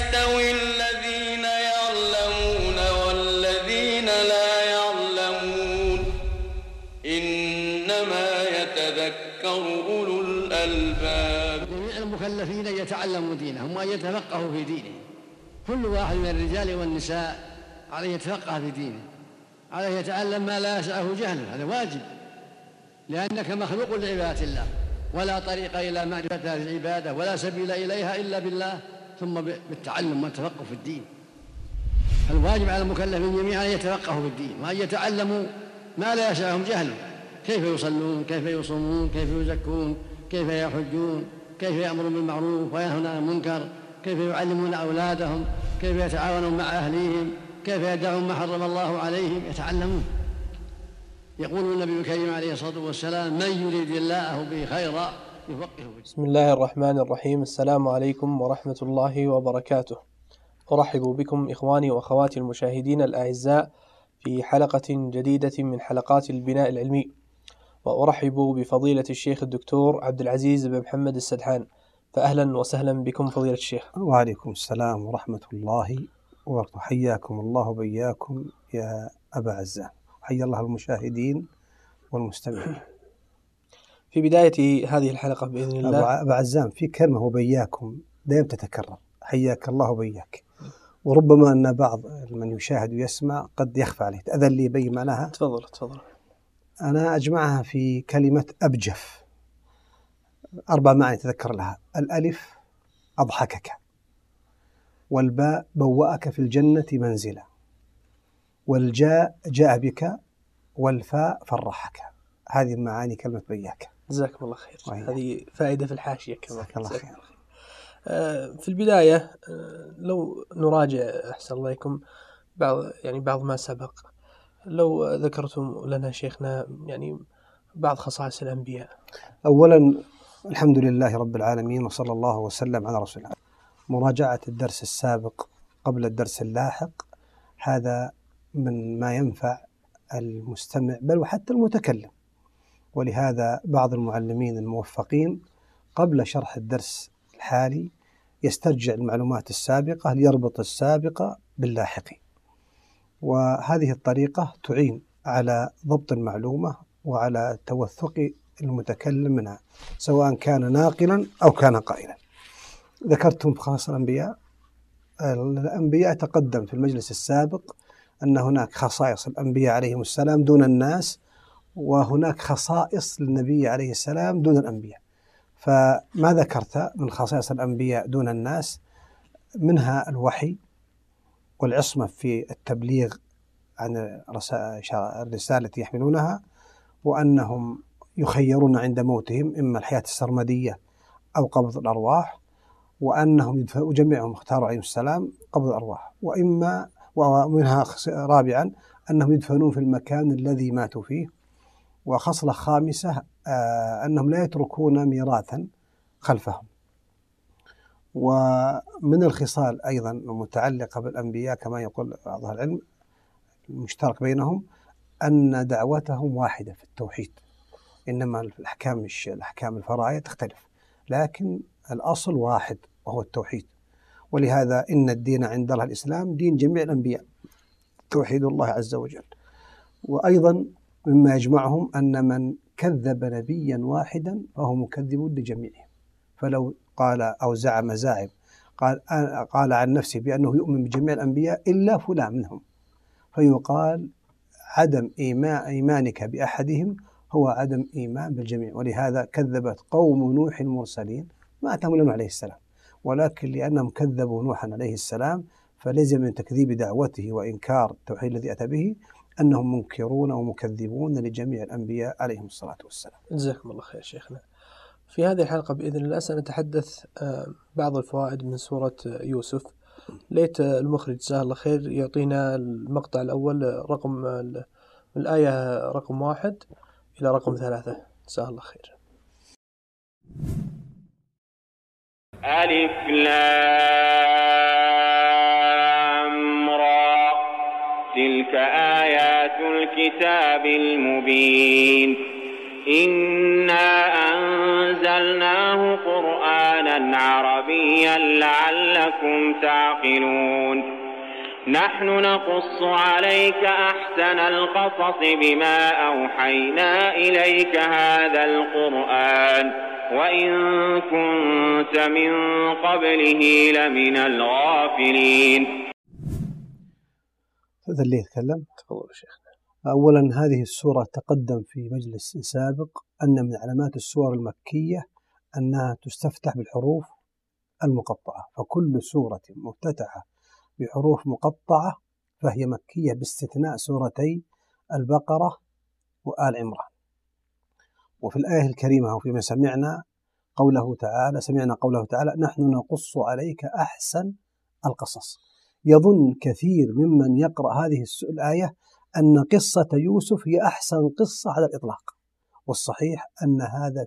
يستوي الذين يعلمون والذين لا يعلمون إنما يتذكر أولو الألباب. جميع المكلفين يتعلموا دينهم وأن يتفقهوا في دينهم. كل واحد من الرجال والنساء عليه يتفقه في دينه، عليه يتعلم ما لا يسعه جهله، هذا واجب، لأنك مخلوق لعبادة الله، ولا طريق إلى معرفة العبادة ولا سبيل إليها إلا بالله، ثم بالتعلم والتفقه في الدين. الواجب على المكلفين جميعا أن يتفقهوا في الدين وأن يتعلموا ما لا يسعهم جهله، كيف يصلون، كيف يصومون، كيف يزكون، كيف يحجون، كيف يأمرون بالمعروف وينهون عن المنكر، كيف يعلمون أولادهم، كيف يتعاونون مع أهليهم، كيف يدعون ما حرم الله عليهم، يتعلمون. يقول النبي الكريم عليه الصلاة والسلام: من يريد الله به خيرا يفقهه في الدين. بسم الله الرحمن الرحيم. السلام عليكم ورحمة الله وبركاته. أرحب بكم إخواني وأخواتي المشاهدين الأعزاء في حلقة جديدة من حلقات البناء العلمي، وأرحب بفضيلة الشيخ الدكتور عبد العزيز بن محمد السدحان، فأهلا وسهلا بكم فضيلة الشيخ. وعليكم السلام ورحمة الله وبركاته. حياكم الله وبياكم يا أبا عزام، حيا الله المشاهدين والمستمعين. في بداية هذه الحلقة بإذن الله أبا عزام، في كلمة وبياكم دائما تتكرر: حياك الله وبياك، وربما أن بعض من يشاهد ويسمع قد يخفى عليه، تأذن لي يبين معناها؟ تفضل. أنا أجمعها في كلمة أبجف، 4 معاني تذكر لها: الألف أضحكك، والباء بوأك في الجنة منزلا، والجاء جاء بك، والفاء فرحك. هذه معاني كلمة بياك. جزاكم الله خير. هذه فائدة في الحاشية كمان. جزاك الله خير. في البداية لو نراجع أحسن الله إليكم بعض ما سبق، لو ذكرتم لنا شيخنا بعض خصائص الأنبياء. أولا الحمد لله رب العالمين، وصلى الله وسلم على رسول الله. مراجعة الدرس السابق قبل الدرس اللاحق هذا من ما ينفع المستمع بل وحتى المتكلم، ولهذا بعض المعلمين الموفقين قبل شرح الدرس الحالي يسترجع المعلومات السابقة ليربط السابقة باللاحق، وهذه الطريقة تعين على ضبط المعلومة وعلى توثق المتكلم منها، سواء كان ناقلا أو كان قائلا. ذكرتم في خصائص الأنبياء تقدم في المجلس السابق أن هناك خصائص الأنبياء عليهم السلام دون الناس، وهناك خصائص للنبي عليه السلام دون الأنبياء. فما ذكرت من خصائص الأنبياء دون الناس؟ منها الوحي والعصمة في التبليغ عن الرسالة التي يحملونها، وأنهم يخيرون عند موتهم إما الحياة السرمدية أو قبض الأرواح، وأنهم جميعهم اختاروا عليهم السلام قبض الأرواح، ومنها رابعا أنهم يدفنون في المكان الذي ماتوا فيه. وخصلة خامسة أنهم لا يتركون ميراثا خلفهم. ومن الخصال أيضا المتعلقة بالأنبياء كما يقول بعض أهل العلم المشترك بينهم أن دعوتهم واحدة في التوحيد، إنما الأحكام الفرعية تختلف، لكن الأصل واحد وهو التوحيد. ولهذا إن الدين عند الله الإسلام، دين جميع الأنبياء توحيد الله عز وجل. وأيضا مما يجمعهم أن من كذب نبيا واحدا فهو مكذب لجميعهم. فلو قال أو زعم زاعم قال عن نفسه بأنه يؤمن بجميع الأنبياء إلا فلان منهم، فيقال عدم إيمانك بأحدهم هو عدم إيمان بالجميع. ولهذا كذبت قوم نوح المرسلين ما أتاهم إلا نوح عليه السلام، ولكن لأنهم كذبوا نوحا عليه السلام فلزم من تكذيب دعوته وإنكار التوحيد الذي أتى به أنهم منكرون ومكذبون لجميع الأنبياء عليهم الصلاة والسلام. جزاكم الله خير شيخنا. في هذه الحلقة بإذن الله سنتحدث بعض الفوائد من سورة يوسف. ليت المخرج جزاه الله خير يعطينا المقطع الأول، رقم الآية رقم 1 إلى رقم 3. جزاه الله خير. ألف لام را، تلك آيات الكتاب المبين. إنا أنزلناه قرآنا لسانا عربيا لعلكم تعقلون. نحن نقص عليك أحسن القصص بما أوحينا إليك هذا القرآن وإن كنت من قبله لمن الغافلين. هذا اللي يتكلم. تفضل شيخ. أولا هذه السورة تقدم في مجلس سابق أن من علامات السور المكية أنها تستفتح بالحروف المقطعة، فكل سورة مفتتحة بحروف مقطعة فهي مكية باستثناء سورتي البقرة وآل عمران. وفي الآية الكريمة وفيما سمعنا قوله تعالى نحن نقص عليك أحسن القصص. يظن كثير ممن يقرأ هذه الآية أن قصة يوسف هي أحسن قصة على الإطلاق، والصحيح أن هذا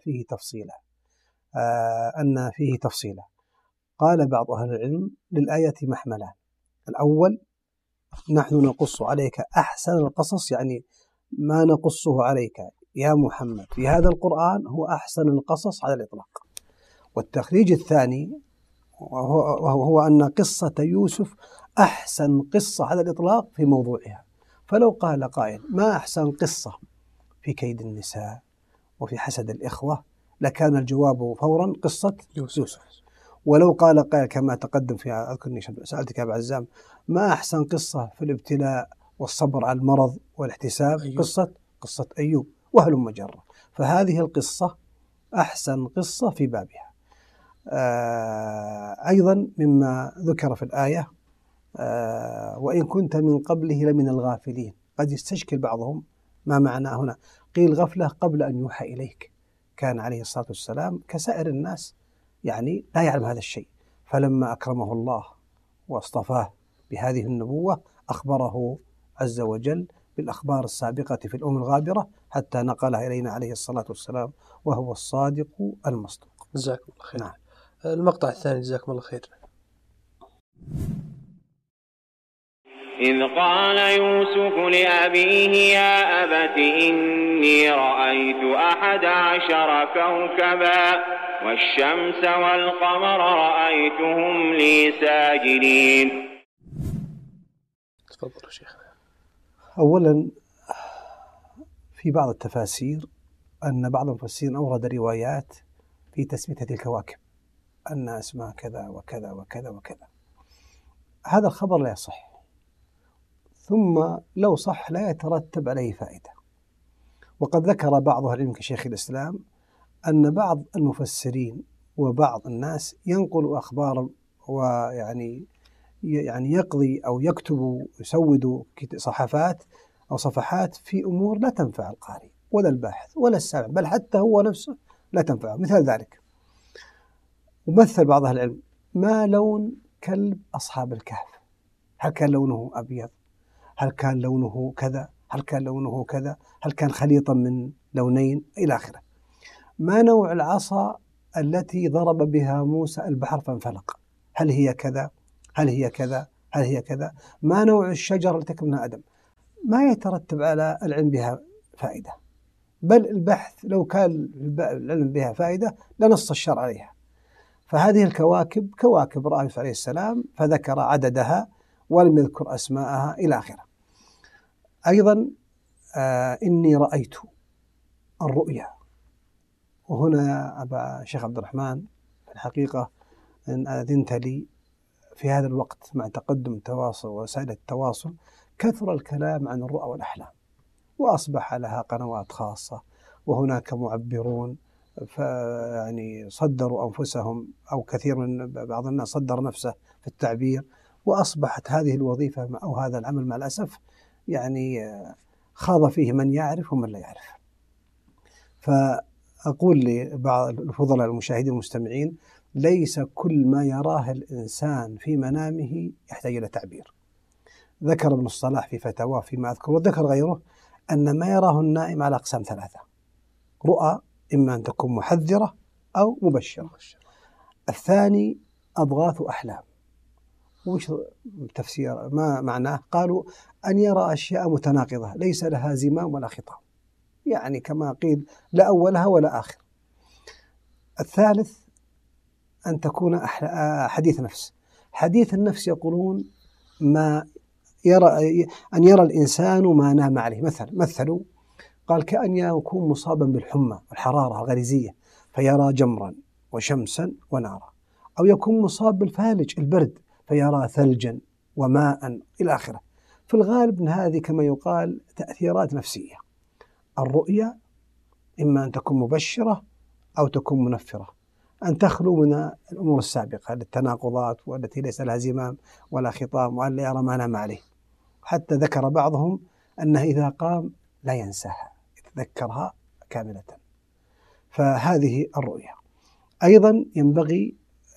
فيه تفصيلا. قال بعض أهل العلم للآية محملان: الأول نحن نقص عليك أحسن القصص، يعني ما نقصه عليك يا محمد في هذا القرآن هو أحسن القصص على الإطلاق. والتخريج الثاني وهو أن قصة يوسف أحسن قصة على الإطلاق في موضوعها. فلو قال قائل ما أحسن قصة في كيد النساء وفي حسد الإخوة لكان الجواب فورا قصة يوسف. ولو قال قائل كما تقدم في أذكرني سألتك يا أبو عزام ما أحسن قصة في الابتلاء والصبر على المرض والاحتساب قصة أيوب وهلم جرة. فهذه القصة أحسن قصة في بابها. أيضا مما ذكر في الآية وإن كنت من قبله لمن الغافلين. قد يستشكل بعضهم ما معنى هنا. قيل غفلة قبل أن يوحى إليك، كان عليه الصلاة والسلام كسائر الناس يعني لا يعلم هذا الشيء، فلما أكرمه الله واصطفاه بهذه النبوة أخبره عز وجل بالأخبار السابقة في الأمم الغابرة حتى نقلها إلينا عليه الصلاة والسلام وهو الصادق المصدوق. جزاكم الله خير. نعم. المقطع الثاني جزاكم الله خير. إذ قال يوسف لأبيه يا أبت إني رأيت 11 كوكبا والشمس والقمر رأيتهم لي ساجدين. تفضل شيخ. أولا في بعض التفاسير أن بعض المفسرين أورد روايات في تسمية هذه الكواكب أن اسمها كذا وكذا وكذا وكذا. هذا الخبر لا يصح، ثم لو صح لا يترتب عليه فائدة. وقد ذكر بعض أهل العلم كشيخ الإسلام أن بعض المفسرين وبعض الناس ينقل أخبارا ويعني يقضي أو يكتب يسود صحفات أو صفحات في أمور لا تنفع القارئ ولا الباحث ولا السامع، بل حتى هو نفسه لا تنفعه. مثال ذلك ومثل بعض أهل العلم ما لون كلب أصحاب الكهف، هل كان لونه أبيض، هل كان لونه كذا، هل كان لونه كذا، هل كان خليطا من لونين إلى آخره. ما نوع العصا التي ضرب بها موسى البحر فانفلق، هل هي كذا، هل هي كذا، هل هي كذا. ما نوع الشجرة التي تكون منها أدم. ما يترتب على العلم بها فائدة، بل البحث لو كان العلم بها فائدة لنص الشرع عليها. فهذه الكواكب كواكب رأى يوسف عليه السلام فذكر عددها ولم يذكر أسماءها إلى آخره. أيضا إني رأيت الرؤيا، وهنا يا أبا شيخ عبد الرحمن في الحقيقة إن أذنت لي في هذا الوقت مع تقدم التواصل ووسائل التواصل كثر الكلام عن الرؤى والأحلام، وأصبح لها قنوات خاصة، وهناك معبرون يعني صدروا أنفسهم أو كثير من بعض الناس صدر نفسه في التعبير، وأصبحت هذه الوظيفة أو هذا العمل مع الأسف يعني خاض فيه من يعرف ومن لا يعرف. فأقول لبعض الفضلاء المشاهدين المستمعين ليس كل ما يراه الإنسان في منامه يحتاج إلى تعبير. ذكر ابن الصلاح في فتاواه فيما أذكر وذكر غيره أن ما يراه النائم على أقسام 3: رؤى إما أن تكون محذرة أو مبشرة. الثاني أضغاث أحلام. وش تفسير ما معناه؟ قالوا أن يرى أشياء متناقضة ليس لها زمام ولا خطام، يعني كما قيل لا أولها ولا آخر. الثالث أن تكون حديث نفس. حديث النفس يقولون ما أن يرى الإنسان ما نام عليه. مثلوا قال كأن يكون مصابا بالحمى والحرارة الغريزية فيرى جمرا وشمسا ونارا، أو يكون مصاب بالفالج البرد فيرى ثلجا وماء إلى آخره. في الغالب من هذه كما يقال تأثيرات نفسية. الرؤيا إما أن تكون مبشرة أو تكون منفرة، أن تخلو من الأمور السابقة للتناقضات والتي ليس لها زمام ولا خطام، وأن لا يرى ما نام عليه. حتى ذكر بعضهم أنه إذا قام لا ينساها، يتذكرها كاملة. فهذه الرؤيا. أيضا ينبغي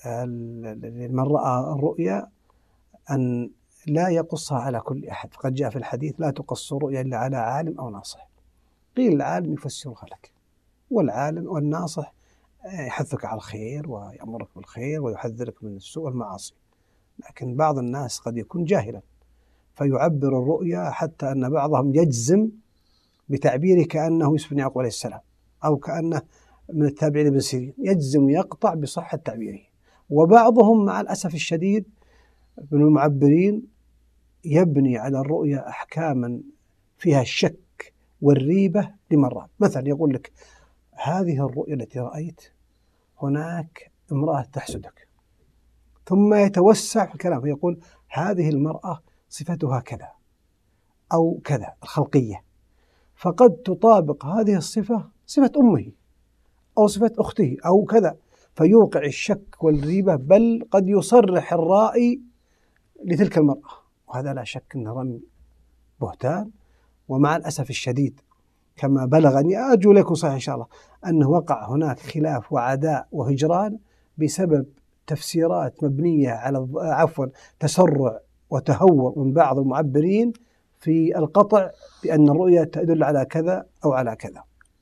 لمن رأى الرؤيا أن لا يقصها على كل أحد، فقد جاء في الحديث لا تقص الرؤيا إلا على عالم أو ناصح. قيل العالم يفسرها لك، والعالم والناصح يحثك على الخير ويأمرك بالخير ويحذرك من السوء والمعاصي. لكن بعض الناس قد يكون جاهلا فيعبر الرؤيا حتى أن بعضهم يجزم بتعبيره كأنه يوسف بن يعقوب عليه السلام، أو كأنه من التابعين ابن سيرين، يجزم ويقطع بصحة تعبيره. وبعضهم مع الأسف الشديد من المعبرين يبني على الرؤيا أحكاما فيها الشك والريبة لمرات. مثلا يقول لك هذه الرؤيا التي رأيت هناك امرأة تحسدك، ثم يتوسع في الكلام فيقول هذه المرأة صفتها كذا أو كذا الخلقية، فقد تطابق هذه الصفة صفة أمه أو صفة أخته أو كذا، فيوقع الشك والريبة، بل قد يصرح الرائي لتلك المرأة. وهذا لا شك أنه رمي بهتان. ومع الأسف الشديد كما بلغني، أرجو لكم صحيح إن شاء الله، أنه وقع هناك خلاف وعداء وهجران بسبب تفسيرات مبنية على تسرع وتهور من بعض المعبرين في القطع بأن الرؤيا تدل على كذا أو على كذا.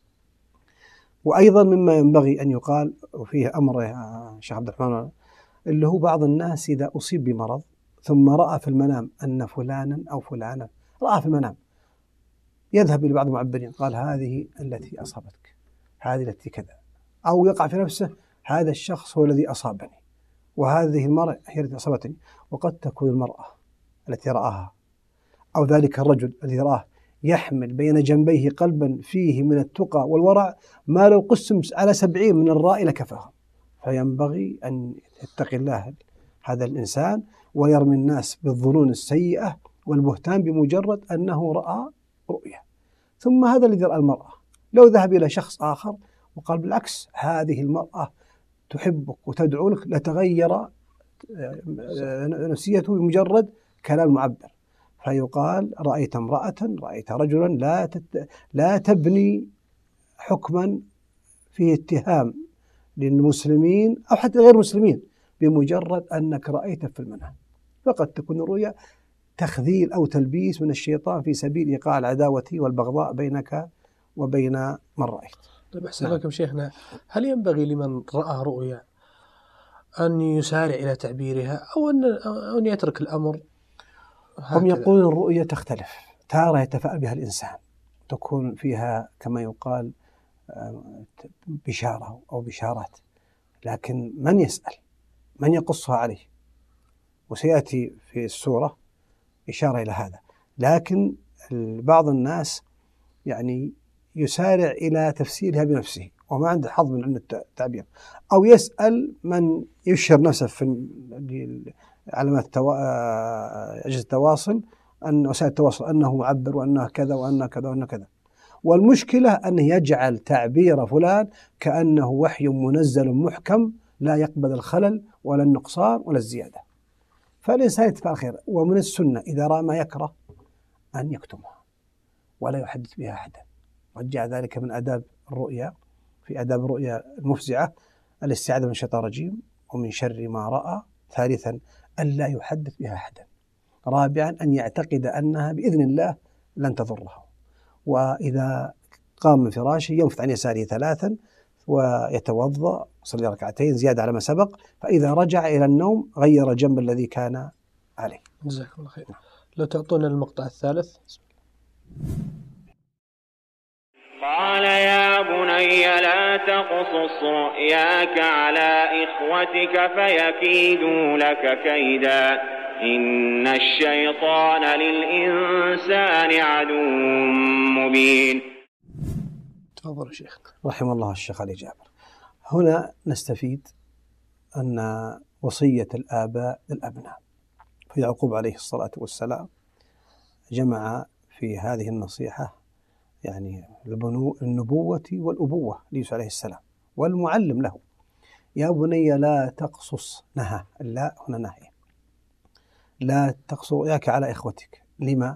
وأيضا مما ينبغي أن يقال وفيه أمر يا شيخ عبد الرحمن، اللي هو بعض الناس إذا أصيب بمرض ثم رأى في المنام أن فلانا أو فلانة رأى في المنام، يذهب إلى بعض المعبرين قال هذه التي أصابتك، هذه التي كذا، أو يقع في نفسه هذا الشخص هو الذي أصابني، وهذه المرأة هي التي أصابتني. وقد تكون المرأة التي رآها أو ذلك الرجل الذي رآه يحمل بين جنبيه قلبا فيه من التقى والورع ما لو قسم على 70 من الرائي لكفاهم. فينبغي أن يتقي الله هذا الإنسان ويرمي الناس بالظنون السيئة والبهتان بمجرد أنه رأى رؤيا. ثم هذا الذي رأى المرأة لو ذهب إلى شخص آخر وقال بالعكس هذه المرأة تحبك وتدعو لك لتغير نفسيته بمجرد كلام المعبر. فيقال رأيت امرأة، رأيت رجلا، لا تبني حكما فيه اتهام للمسلمين أو حتى غير المسلمين بمجرد أنك رأيت في المنام. فقد تكون الرؤيا تخذيل أو تلبيس من الشيطان في سبيل إيقاع العداوة والبغضاء بينك وبين من رأيت. طيب أحسن لكم شيخنا، هل ينبغي لمن رأى رؤيا أن يسارع إلى تعبيرها أو أن يترك الأمر هكذا؟ هم يقولون الرؤيا تختلف، تارة يتفاءل بها الإنسان تكون فيها كما يقال بشارة أو بشارات، لكن من يسأل من يقصها عليه، وسيأتي في السورة إشارة إلى هذا. لكن بعض الناس يعني يسارع إلى تفسيرها بنفسه وما عنده حظ من علم التعبير، أو يسأل من يشهر نفسه في علامات أجهزة التواصل أن وسائل التواصل أنه معبر وأنه كذا وأنه كذا وأنه كذا. والمشكلة أنه يجعل تعبير فلان كأنه وحي منزل محكم لا يقبل الخلل ولا النقصان ولا الزيادة. فالإنسان يتفاءل خير. ومن السنة إذا رأى ما يكره أن يكتمها ولا يحدث بها أحدا. وجاء ذلك من آداب الرؤيا، في آداب الرؤيا المفزعة الاستعاذة من الشيطان الرجيم ومن شر ما رأى. ثالثا ألا يحدث بها أحدا. رابعا أن يعتقد أنها بإذن الله لن تضره. وإذا قام من فراشه ينفث عن يساره 3 ويتوضأ ويصلي ركعتين زيادة على ما سبق، فإذا رجع إلى النوم غير الجنب الذي كان عليه. جزاكم الله خير. لو تعطونا المقطع الثالث. قال يا بني لا تقصص رؤياك على إخوتك فيكيدوا لك كيدا إن الشيطان للإنسان عدو مبين. تفضل شيخ. رحم الله الشيخ علي جابر. هنا نستفيد أن وصية الآباء للأبناء، فيعقوب عليه الصلاة والسلام جمع في هذه النصيحة يعني النبوة والأبوة ليوسف عليه السلام والمعلم له. يا بني لا تقصص، نهى، لا هنا نهي، لا تقصص رؤياك على إخوتك. لما؟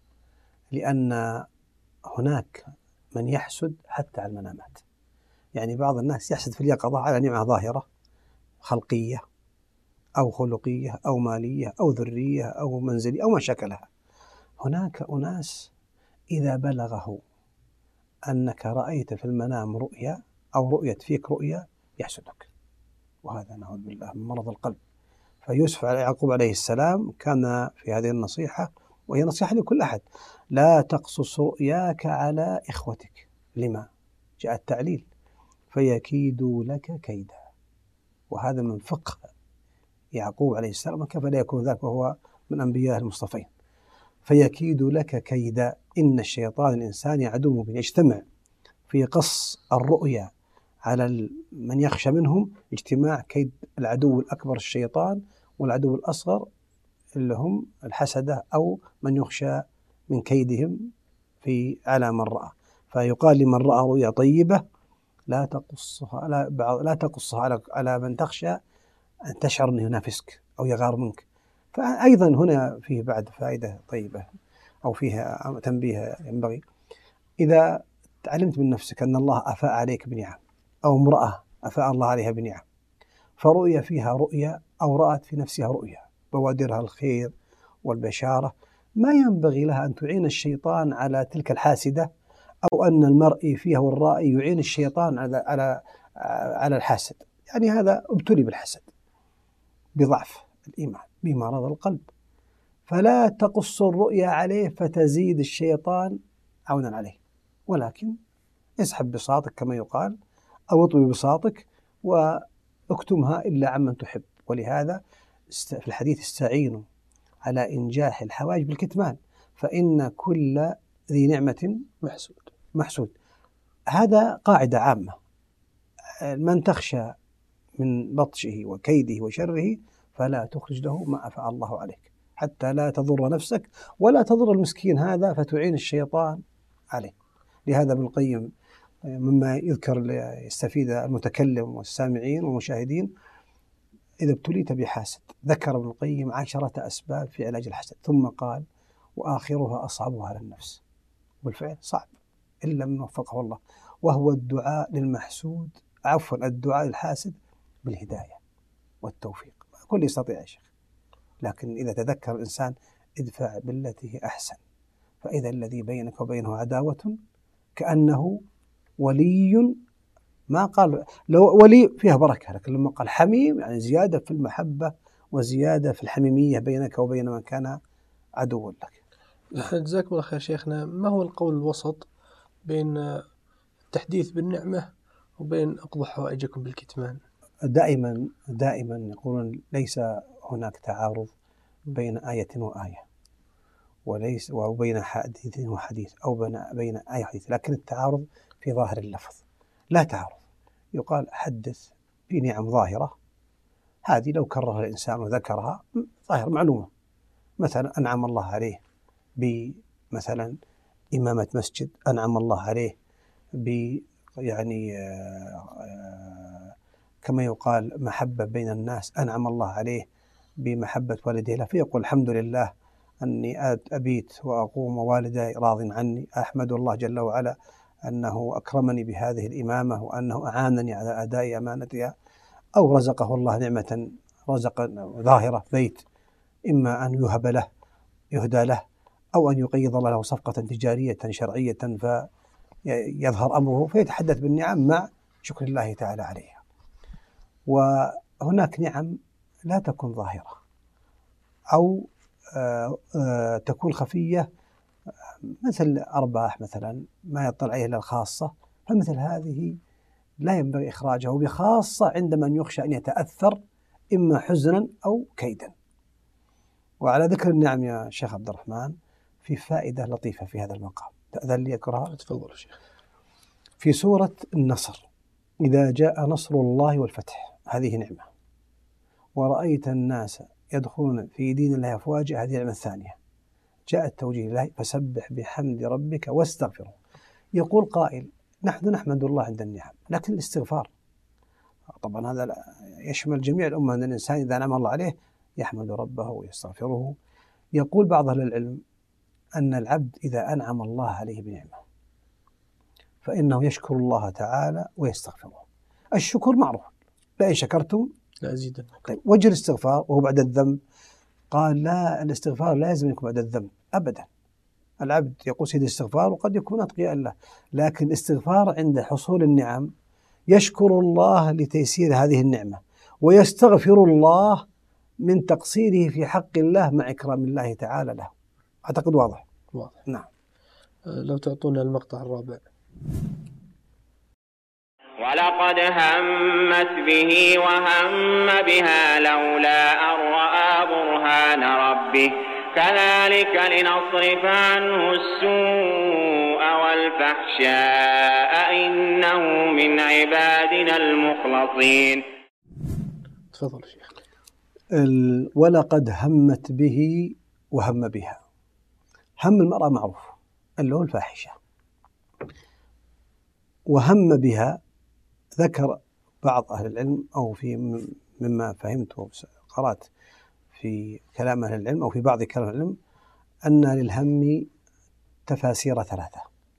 لأن هناك من يحسد حتى على المنامات. يعني بعض الناس يحسد في اليقظة على نعمة ظاهرة خلقية أو خلقية أو مالية أو ذرية أو منزلية أو ما شكلها. هناك أناس إذا بلغه أنك رأيت في المنام رؤيا أو رؤيت فيك رؤيا يحسدك، وهذا نعوذ بالله من مرض القلب. فيوسف يعقوب عليه السلام كان في هذه النصيحة، وهي نصيحة لكل أحد: لا تقصص رؤياك على إخوتك. لما؟ جاء التعليل: فيكيدوا لك كيدا. وهذا من فقه يعقوب عليه السلام، كيف لا يكون ذاك وهو من أنبياء المصطفين. فيكيد لك كيدا إن الشيطان الإنسان عدو مبين. يجتمع في قص الرؤيا على من يخشى منهم اجتماع كيد العدو الأكبر الشيطان، والعدو الأصغر اللي هم الحسدة أو من يخشى من كيدهم في على من رأى. فيقال لمن رأى رؤيا طيبة لا تقصها على من تخشى أن تشعر أنه ينافسك أو يغار منك. فأيضا هنا فيه بعد فائدة طيبة أو فيها تنبيه ينبغي: إذا علمت من نفسك أن الله أفاء عليك بنعم، أو امرأة أفاء الله عليها بنعم، فرؤية فيها رؤيا أو رأت في نفسها رؤيا بوادرها الخير والبشارة، ما ينبغي لها أن تعين الشيطان على تلك الحاسدة، أو أن المرئي فيها والرائي يعين الشيطان على الحاسد. يعني هذا ابتلي بالحسد، بضعف الإيمان، بمرض القلب. فلا تقص الرؤيا عليه فتزيد الشيطان عونا عليه، ولكن اسحب بساطك كما يقال، أو اطوي بساطك واكتمها إلا عمن تحب. ولهذا في الحديث: استعينوا على إنجاح الحوائج بالكتمان فإن كل ذي نعمة محسود. هذا قاعدة عامة: من تخشى من بطشه وكيده وشره فلا تخرج له ما أفاء الله عليك، حتى لا تضر نفسك ولا تضر المسكين هذا فتعين الشيطان عليه. لهذا ابن القيم مما يذكر يستفيد المتكلم والسامعين والمشاهدين: إذا ابتليت بحاسد ذكر ابن القيم 10 أسباب في علاج الحسد، ثم قال: وآخرها أصعبها على النفس. والفعل صعب إلا من وفقه الله، وهو الدعاء للمحسود، الدعاء للحاسد بالهداية والتوفيق. كل يستطيع يا شيخ، لكن إذا تذكر الإنسان: ادفع بالتي هي أحسن فإذا الذي بينك وبينه عداوة كأنه ولي. ما قال لو ولي فيها بركة، لكن لما قال حميم يعني زيادة في المحبة وزيادة في الحميمية بينك وبين من كان عدوا لك. جزاكم الله خير شيخنا. ما هو القول الوسط بين التحديث بالنعمة وبين اقضوا حوائجكم بالكتمان؟ دائما يقولون ليس هناك تعارض بين آية وآية، وليس وبين حديث وحديث، أو بين آية وحديث، لكن التعارض في ظاهر اللفظ، لا تعارض. يقال حدث بنعم ظاهرة، هذه لو كررها الإنسان وذكرها ظاهر معلومة. مثلا أنعم الله عليه بمثلا إمامة مسجد، أنعم الله عليه يعني كما يقال محبة بين الناس، أنعم الله عليه بمحبة والديه له، فيقول: الحمد لله أني أبيت وأقوم ووالدي راض عني، أحمد الله جل وعلا أنه أكرمني بهذه الإمامة وأنه أعانني على أداء أمانتها. أو رزقه الله نعمة رزقا ظاهرة بيت، إما أن يهب له يهدى له، أو أن يقيض الله له صفقة تجارية شرعية فيظهر أمره فيتحدث بالنعم مع شكر الله تعالى عليها. وهناك نعم لا تكون ظاهرة أو تكون خفية مثل أرباح مثلا ما يطلع عليه إلا الخاصة، فمثل هذه لا ينبغي إخراجها، وبخاصة عندما يخشى أن يتأثر إما حزنا أو كيدا. وعلى ذكر النعم يا شيخ عبد الرحمن، في فائدة لطيفة في هذا المقام، تأذن لي أذكرها؟ تفضل شيخ. في سورة النصر: إذا جاء نصر الله والفتح، هذه نعمة. ورأيت الناس يدخلون في دين الله أفواجا، هذه النعمة الثانية. جاء التوجيه الله: فسبح بحمد ربك واستغفره. يقول قائل: نحن نحمد الله عند النعم، لكن الاستغفار طبعا هذا يشمل جميع الأمة، أن الإنسان إذا نعم الله عليه يحمد ربه ويستغفره. يقول بعض أهل العلم أن العبد إذا أنعم الله عليه بنعمة فإنه يشكر الله تعالى ويستغفره. الشكر معروف: لئن شكرتم لأزيدنكم. طيب، وجه الاستغفار وهو بعد الذنب؟ قال: لا، الاستغفار لا يلزم يكون بعد الذنب أبدا. العبد يقول سيد الاستغفار وقد يكون أتقياء الله، لكن الاستغفار عند حصول النعم يشكر الله لتيسير هذه النعمة، ويستغفر الله من تقصيره في حق الله مع إكرام الله تعالى له. أعتقد واضح؟ واضح. نعم. لو تعطونا المقطع الرابع. ولقد همت به وهم بها لولا أن رأى برهان ربه كذلك لنصرف عنه السوء والفحشاء إنه من عبادنا المخلصين. تفضل شيخ. ولقد همت به وهم بها. هم المرأة معروف اللي هو الفاحشة، وهم بها ذكر بعض أهل العلم، أو في مما فهمت وقرأت في كلام أهل العلم أو في بعض كلام العلم، أن للهم تفاسير ثلاثة.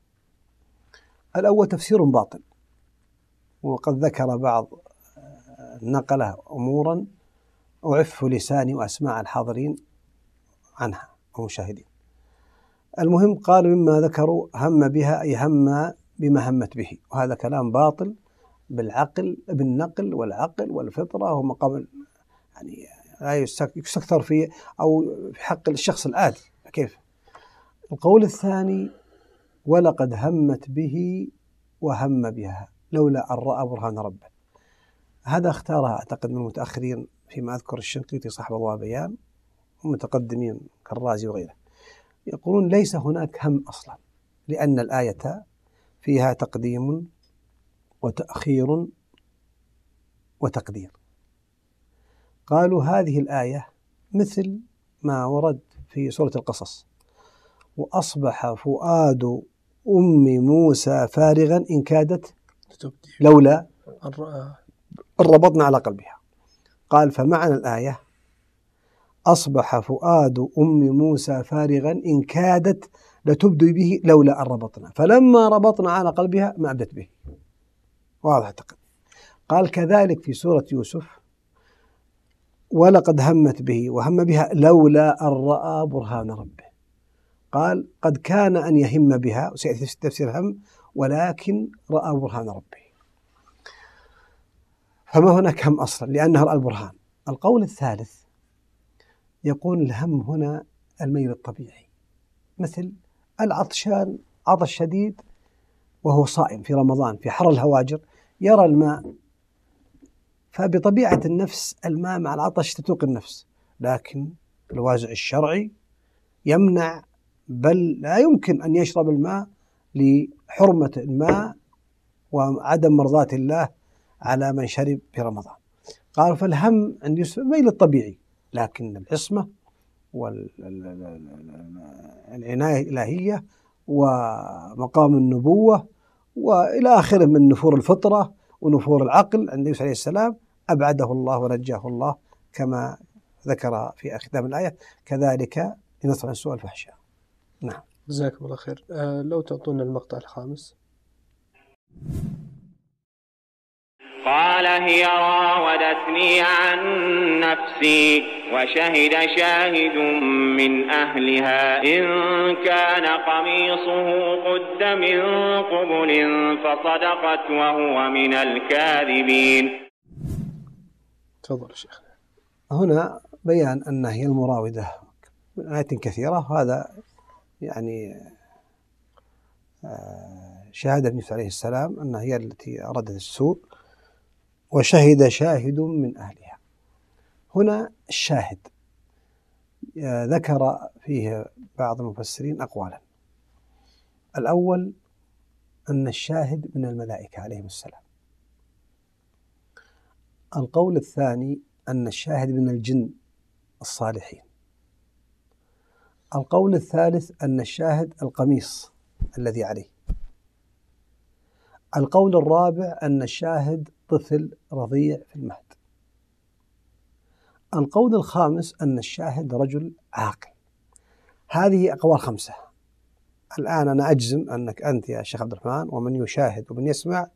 الأول تفسير باطل، وقد ذكر بعض نقله أمورا أعف لساني وأسماع الحاضرين عنها ومشاهدين. المهم قالوا مما ذكروا هم بها أي هم بما همت به، وهذا كلام باطل بالعقل، بالنقل والعقل والفطرة، ومقام يعني لا يستكثر في أو في حق الشخص العادي. كيف؟ القول الثاني: ولقد همت به وهم بها لولا أن رأى برهان ربه. هذا اختارها أعتقد من المتأخرين، فيما أذكر الشنقيطي صاحب أضواء بيان ومتقدمين كالرازي وغيره، يقولون ليس هناك هم أصلا، لأن الآية فيها تقديم وتأخير وتقدير. قالوا هذه الآية مثل ما ورد في سورة القصص: وأصبح فؤاد أم موسى فارغا إن كادت لولا ربطنا على قلبها. قال فمعنى الآية: أصبح فؤاد أم موسى فارغا إن كادت لتبدي به لولا أن ربطنا، فلما ربطنا على قلبها ما أبدت به. واضح أعتقد. قال كذلك في سورة يوسف: ولقد همت به وهم بها لولا أن رأى برهان ربه. قال قد كان أن يهم بها، وسيأتي في تفسير هم، ولكن رأى برهان ربه، فما هناك هم أصلا لأنه رأى البرهان. القول الثالث يقول الهم هنا الميل الطبيعي، مثل العطشان عطش شديد وهو صائم في رمضان في حر الهواجر يرى الماء، فبطبيعة النفس الماء مع العطش تتوق النفس، لكن الوازع الشرعي يمنع، بل لا يمكن أن يشرب الماء لحرمة الماء وعدم مرضاة الله على من شرب في رمضان. قالوا فالهم عند يوسف الميل الطبيعي، لكن العصمة والعناية الإلهية ومقام النبوة وإلى آخره من نفور الفطرة ونفور العقل عند يوسف عليه السلام أبعده الله ونجاه الله، كما ذكر في ختام الآية: كذلك لنصرف عن سوء الفحشاء. نعم. جزاكم الله خير. لو تعطونا المقطع الخامس. قال هي راودتني عن نفسي وشهد شاهد من أهلها إن كان قميصه قد من قبل فصدقت وهو من الكاذبين. تفضل شيخ. هنا بيان أن هي المراودة من آيات كثيرة، هذا يعني شهادة النبي عليه السلام أنها هي التي أرادت السوء، وشهد شاهد من أهلها. هنا الشاهد ذكر فيه بعض المفسرين أقوالا. الأول أن الشاهد من الملائكة عليهم السلام. القول الثاني أن الشاهد من الجن الصالحين. القول الثالث أن الشاهد القميص الذي عليه. القول الرابع أن الشاهد طفل رضيع في المهد. القول الخامس أن الشاهد رجل عاقل. هذه أقوال 5. الآن أنا أجزم أنك أنت يا شيخ عبد الرحمن ومن يشاهد ومن يسمع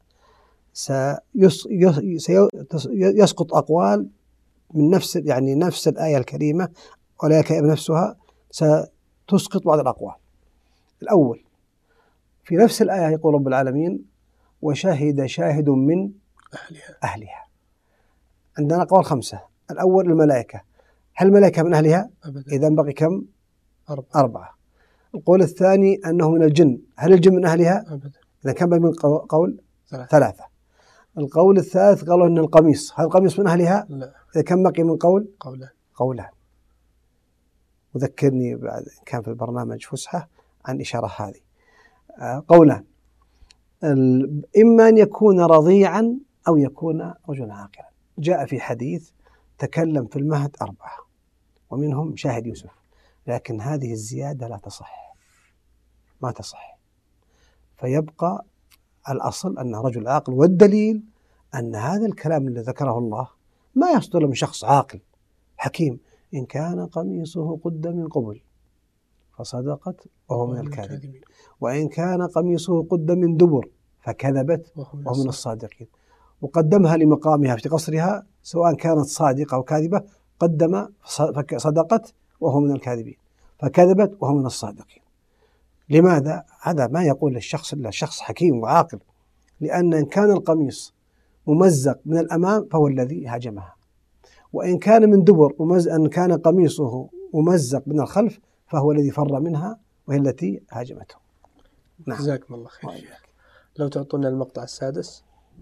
سيسقط أقوال من نفس الآية الكريمة، ولا الكريمة نفسها ستسقط بعض الأقوال. الأول، في نفس الآية يقول رب العالمين: وشهد شاهد من أهلها. عندنا أقوال 5. الأول الملائكة. هل الملائكة من أهلها؟ إذن بقي كم؟ 4. القول الثاني أنه من الجن. هل الجن من أهلها؟ إذا كم بقي من قول؟ 3. القول الثالث قالوا أن القميص. هل القميص من أهلها؟ لا. إذا كم بقي من قول؟ قولان. وذكرني بعد كان في البرنامج فسحة عن إشارة هذه. قولان: إما أن يكون رضيعا أو يكون رجلا عاقلا. جاء في حديث تكلم في المهد 4 ومنهم شاهد يوسف، لكن هذه الزيادة لا تصح، ما تصح، فيبقى الأصل أنه رجل عاقل. والدليل أن هذا الكلام الذي ذكره الله ما يصدر من شخص عاقل حكيم: إن كان قميصه قد من قبل فصدقت وهو من الكاذبين، وإن كان قميصه قد من دبر فكذبت وهو من الصادقين. وقدمها لمقامها في قصرها، سواء كانت صادقة أو كاذبة، قدم صدقت وهو من الكاذبين، فكذبت وهو من الصادقين. لماذا؟ هذا ما يقول للشخص إلا شخص حكيم وعاقل، لأن إن كان القميص ممزق من الأمام فهو الذي هاجمها، وإن كان من دبر أن كان قميصه ممزق من الخلف فهو الذي فر منها وهي التي هاجمته. نعم. جزاكم الله خير. لو تعطونا المقطع السادس.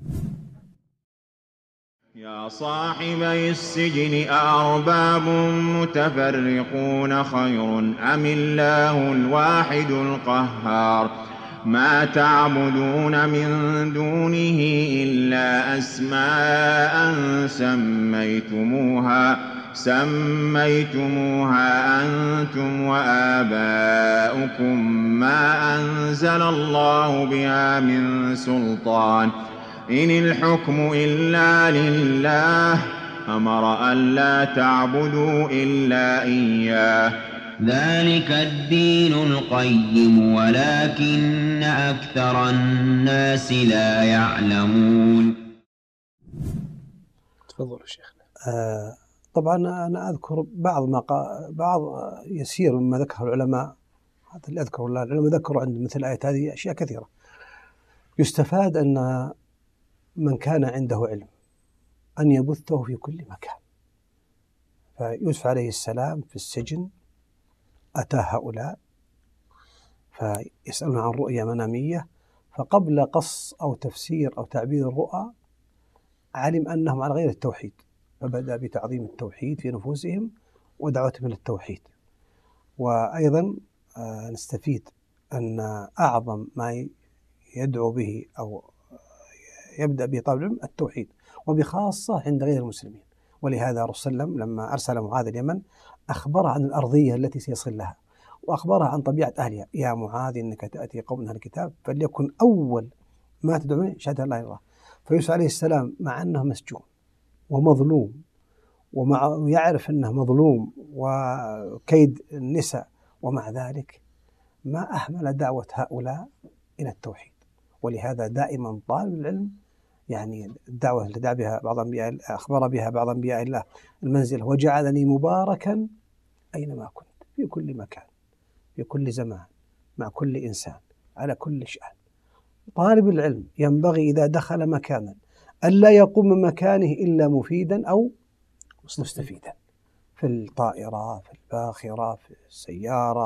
يا صاحبي السجن أأرباب متفرقون خير أم الله الواحد القهار ما تعبدون من دونه إلا أسماء سميتموها أنتم وآباؤكم ما أنزل الله بها من سلطان إن الحكم إلا لله أمر ألا تعبدوا إلا إياه ذلك الدين القيم ولكن أكثر الناس لا يعلمون. تفضلوا شيخنا. طبعا أنا أذكر بعض يسير مما ذكره العلماء. هذا اللي أذكره، العلماء ذكروا عند مثل الآيات هذه أشياء كثيرة. يستفاد أن من كان عنده علم أن يبثه في كل مكان. فيوسف عليه السلام في السجن أتى هؤلاء فيسألون عن رؤيا منامية، فقبل قص أو تفسير أو تعبير الرؤى علم أنهم على غير التوحيد، فبدأ بتعظيم التوحيد في نفوسهم ودعوتهم إلى التوحيد. وأيضا نستفيد أن أعظم ما يدعو به أو يبدأ به طالب العلم التوحيد، وبخاصة عند غير المسلمين. ولهذا الرسول صلى الله عليه وسلم لما أرسل معاذ اليمن أخبره عن الأرضية التي سيصل لها، وأخبره عن طبيعة أهلها: يا معاذ إنك تأتي قوم من أهل الكتاب فليكن أول ما تدعون شهادة لا إله إلا الله. فيوسف عليه السلام مع أنه مسجون ومظلوم ويعرف أنه مظلوم وكيد النساء، ومع ذلك ما أهمل دعوة هؤلاء إلى التوحيد. ولهذا دائما طالب العلم يعني الدعوة التي دعا بها بعض أنبياء أخبر بها بعض أنبياء الله المنزلة: وجعلني مباركا أينما كنت، في كل مكان، في كل زمان، مع كل إنسان، على كل شأن. طالب العلم ينبغي إذا دخل مكانا ألا يقوم من مكانه إلا مفيدا أو مستفيدا، في الطائرة، في الباخرة، في السيارة، في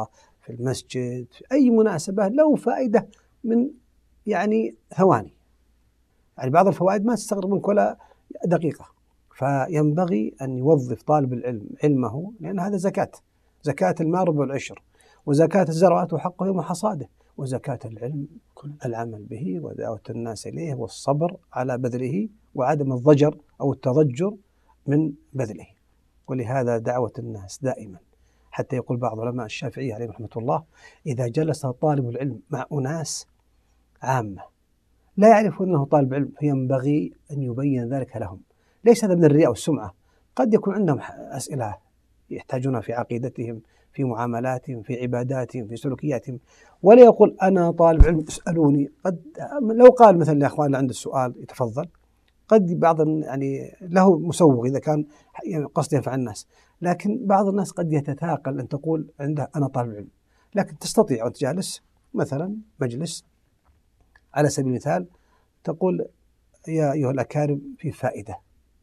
في المسجد، في أي مناسبة له فائدة من يعني ثواني. يعني بعض الفوائد ما تستغرق منك ولا دقيقة. فينبغي أن يوظف طالب العلم علمه، لأن هذا زكاة. زكاة المال ربع العشر، وزكاة الزرع وحقه يوم حصاده، وزكاة العلم العمل به ودعوة الناس إليه والصبر على بذله وعدم الضجر أو التضجر من بذله. ولهذا دعوة الناس دائما، حتى يقول بعض علماء الشافعية عليه رحمة الله: إذا جلس طالب العلم مع أناس عامة لا يعرفون أنه طالب علم فينبغي أن يبين ذلك لهم. ليس هذا من الرياء والسمعة، قد يكون عندهم أسئلة يحتاجونها في عقيدتهم، في معاملاتهم، في عباداتهم، في سلوكياتهم، ولا يقول أنا طالب علم اسألوني. قد لو قال مثلا يا أخوان اللي عنده السؤال يتفضل، قد بعض يعني له مسوغ إذا كان قصده ينفع الناس، لكن بعض الناس قد يتثاقل أن تقول عنده أنا طالب علم. لكن تستطيع أن تجالس مثلا مجلس على سبيل المثال تقول: يا أيها الأكارم في فائدة.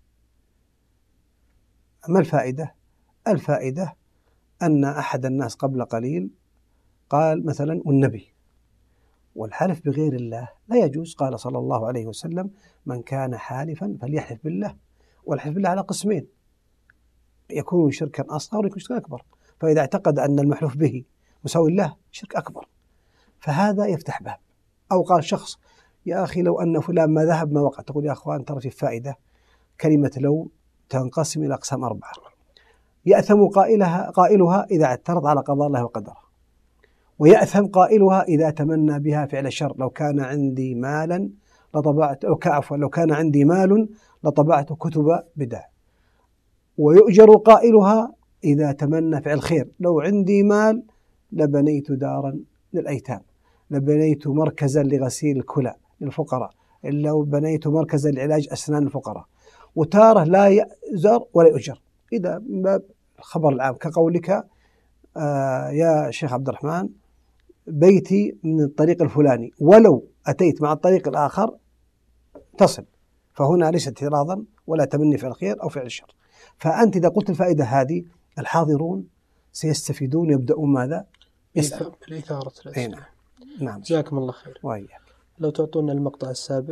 ما الفائدة؟ الفائدة أن أحد الناس قبل قليل قال مثلا والنبي، والحلف بغير الله لا يجوز. قال صلى الله عليه وسلم: من كان حالفا فليحلف بالله. والحلف بالله على قسمين: يكون شركا أصغر ويكون شركا أكبر. فإذا اعتقد أن المحلوف به مساوي الله شرك أكبر، فهذا يفتح باب. أو قال شخص: يا أخي لو أن فلان ما ذهب ما وقع. تقول: يا أخوان ترى في فائدة، كلمة لو تنقسم إلى أقسام 4: يأثم قائلها إذا اعترض على قضاء الله وقدره، ويأثم قائلها إذا تمنى بها فعل الشر. لو كان عندي مالا لطبعت، لو كان عندي مال لطبعت كتب بدع. ويؤجر قائلها إذا تمنى فعل خير. لو عندي مال لبنيت دارا للأيتام، لبنيت مركزا لغسيل الكلى للفقراء، لو بنيت مركزا لعلاج أسنان الفقراء. وتاره لا يؤجر ولا يؤجر. إذا من باب الخبر العام كقولك: يا شيخ عبد الرحمن بيتي من الطريق الفلاني، ولو أتيت مع الطريق الآخر تصل. فهنا ليس اعتراضا ولا تمني فعل الخير أو فعل الشر. فأنت إذا قلت الفائدة هذه الحاضرون سيستفيدون، يبدأون ماذا؟ بالإثارة الأسئلة. نعم. جزاكم الله خير. وإياك. لو تعطونا المقطع السابع.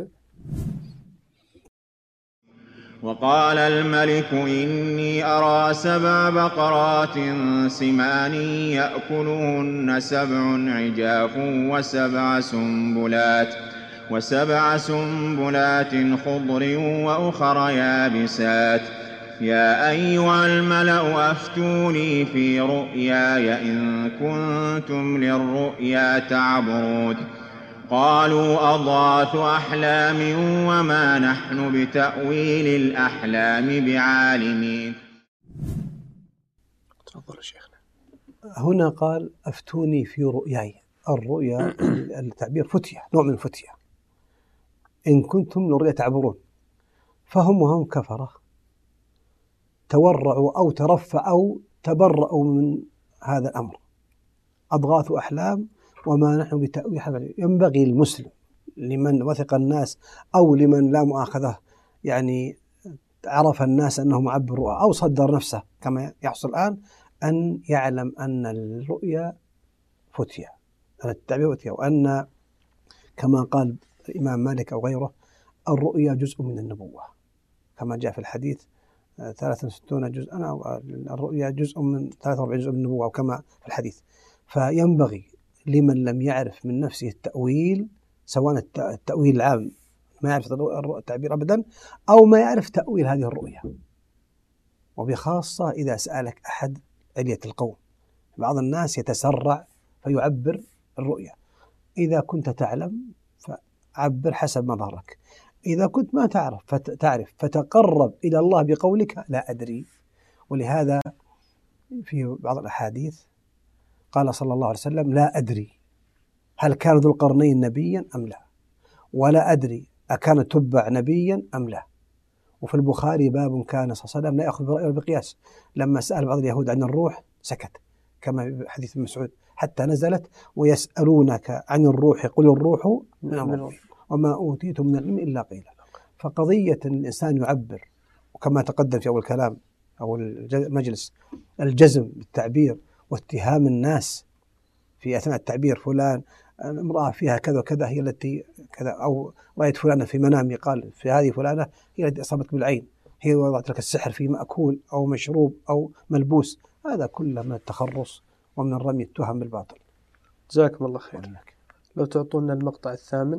وقال الملك: إني أرى 7 بقرات سمان يأكلهن 7 عجاف وسبع سنبلات خضر وأخر يابسات. يا أيها الملأ أفتوني في رؤياي إن كنتم للرؤيا تعبرون. قالوا أضغاث أحلام وما نحن بتأويل الأحلام بعالمين. تفضل شيخنا. هنا قال: أفتوني في رؤياي. الرؤيا التعبير فتية، نوع من الفتية. إن كنتم للرؤيا تعبرون، فهم وهم كفرة تورعوا أو ترفعوا تبرأوا من هذا الأمر. أضغاث أحلام وما نحن بتأويل حبل. ينبغي المسلم لمن وثق الناس أو لمن لا مؤاخذة يعني عرف الناس أنه معبر رؤى أو صدر نفسه كما يحصل الآن، أن يعلم أن الرؤيا فتية، أن التعبير فتية، وأن كما قال الإمام مالك أو غيره: الرؤيا جزء من النبوة، كما جاء في الحديث 63 جزءا، أو الرؤيا جزء من 43 جزء من النبوة، أو كما في الحديث. فينبغي لمن لم يعرف من نفسه التأويل، سواء التأويل العام ما يعرف التعبير أبدا، أو ما يعرف تأويل هذه الرؤيا، وبخاصة إذا سألك أحد علية القوم. بعض الناس يتسرع فيعبر الرؤيا. إذا كنت تعلم فعبر حسب مظهرك، إذا كنت ما تعرف فتقرب إلى الله بقولك لا أدري. ولهذا في بعض الأحاديث قال صلى الله عليه وسلم: لا أدري هل كان ذو القرنين نبيا أم لا، ولا أدري أكان تبع نبيا أم لا. وفي البخاري باب كان صلى الله عليه وسلم لا يأخذ برأيه بالقياس. لما سأل بعض اليهود عن الروح سكت، كما في حديث ابن مسعود، حتى نزلت: ويسألونك عن الروح قل الروح من أمر ربي وما أوتيتم من العلم إلا قليلا. فقضية الإنسان يعبر، وكما تقدم في أول كلام أو المجلس، الجزم بالتعبير واتهام الناس في أثناء التعبير فلان امرأة فيها كذا وكذا هي التي كذا، أو رأيت فلانة في منامي قال في هذه فلانة هي التي أصابت بالعين، هي وضعت لك السحر في مأكول أو مشروب أو ملبوس. هذا كله من التخرص ومن رمي التهم بالباطل. جزاكم الله خير. لو تعطونا المقطع الثامن.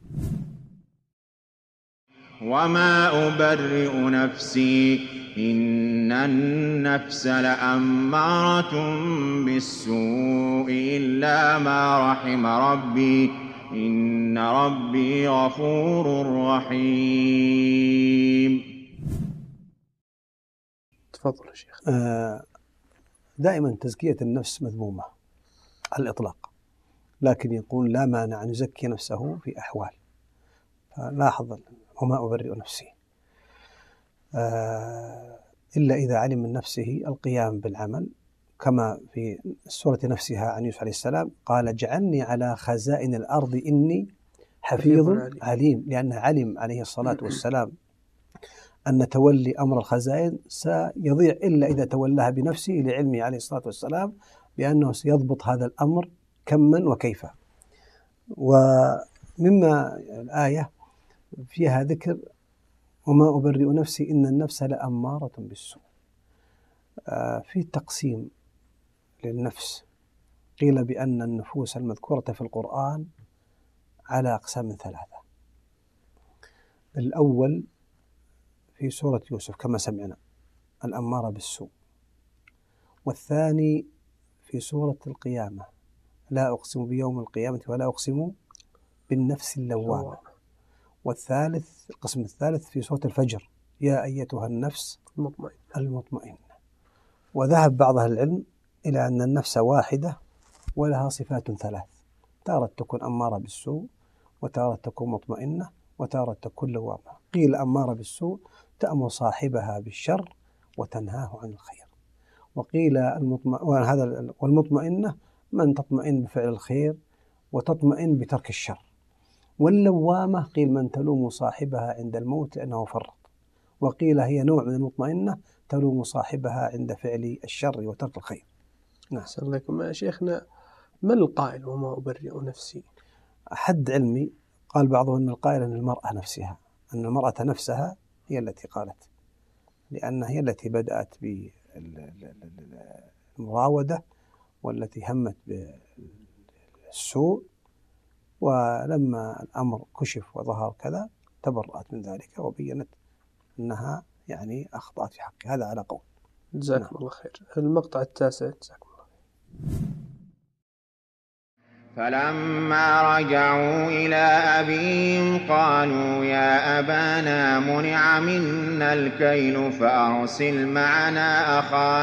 وما أبرئ نفسي إن النفس لأمارة بالسوء إلا ما رحم ربي إن ربي غفور رحيم. تفضل يا شيخ. دائما تزكية النفس مذمومة على الإطلاق، لكن يقول لا مانع أن يزكي نفسه في أحوال. فلاحظ وما أبرئ نفسي إلا إذا علم من نفسه القيام بالعمل، كما في السورة نفسها عن يوسف عليه السلام قال اجعلني على خزائن الأرض إني حفيظ عليم، لأنه علم عليه الصلاة والسلام أن تولي أمر الخزائن سيضيع إلا إذا تولاها بنفسه، لعلمه عليه الصلاة والسلام بأنه سيضبط هذا الأمر كما وكيفا. ومما الآية فيها ذكر وما أبرئ نفسي إن النفس لأمارة بالسوء. في تقسيم للنفس، قيل بأن النفوس المذكورة في القرآن على أقسام ثلاثة. الأول في سورة يوسف كما سمعنا الأمارة بالسوء، والثاني في سورة القيامة لا أقسم بيوم القيامة ولا أقسم بالنفس اللوامة، والثالث القسم الثالث في سورة الفجر يا أيتها النفس المطمئنة. وذهب بعض أهل العلم إلى أن النفس واحدة ولها صفات ثلاث، تارة تكون أمارة بالسوء، وتارة تكون مطمئنة، وتارة تكون لوامة. قيل أمارة بالسوء تأمر صاحبها بالشر وتنهاه عن الخير، وقيل والمطمئنة من تطمئن بفعل الخير وتطمئن بترك الشر، واللوامة قيل من تلوم صاحبها عند الموت لأنه فرط، وقيل هي نوع من المطمئنة تلوم صاحبها عند فعل الشر وترك الخير. نعم. أحسن لكم يا شيخنا. ما القائل وما أبرئ نفسي؟ حد علمي قال بعضهم أن القائل أن المرأة نفسها، أن المرأة نفسها هي التي قالت، لأنها هي التي بدأت بالمراودة والتي همت بالسوء، ولما الأمر كشف وظهر كذا تبرأت من ذلك وبينت أنها يعني أخطأت في حقها. هذا على قول. جزاكم الله خير. المقطع التاسع. جزاكم الله خير. فلما رجعوا إلى أبيهم قالوا يا أبانا منع منا الكيل فأرسل معنا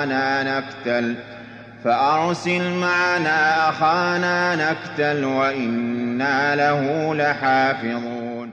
أخانا نكتل وإنا له لحافظون.